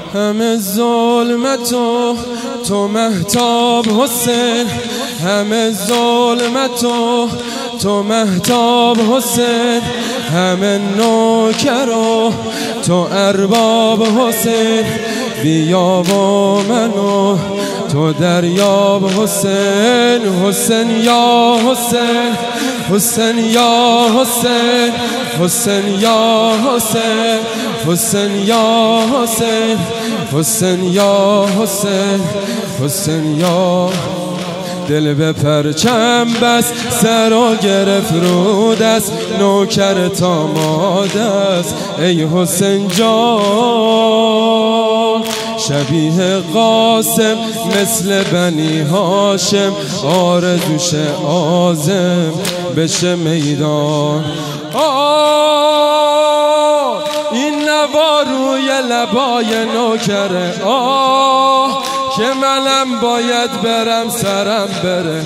همه ظلمت و تو مهتاب حسین، همه ظلمت و تو مهتاب حسین، همه نوکر و تو ارباب حسین، بیا و منو تو دریاب حسین. حسین یا حسین، حسین یا حسین، حسین یا حسین، حسین یا حسین، حسین یا حسین، حسین یا. دل به پرچم بس سر و گرفت رو دست، نوکر تا مادست ای حسین جان. شبیه قاسم مثل بنی هاشم، آرزوش عازم بشه میدان. این نوا روی لبای نوکره، که منم باید برم سرم بره.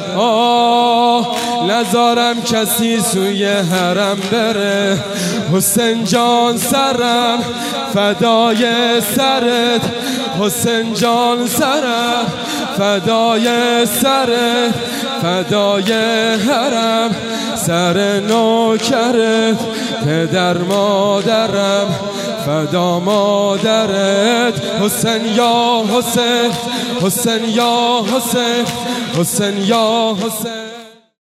نذارم کسی سوی حرم بره. حسین جان سرم فدای سرت، حسین جان سرم فدای سرت، فدای حرم سر نوکرت، پدر مادرم فدا مادرت. حسین یا حسین، حسین یا حسین، حسین یا حسین.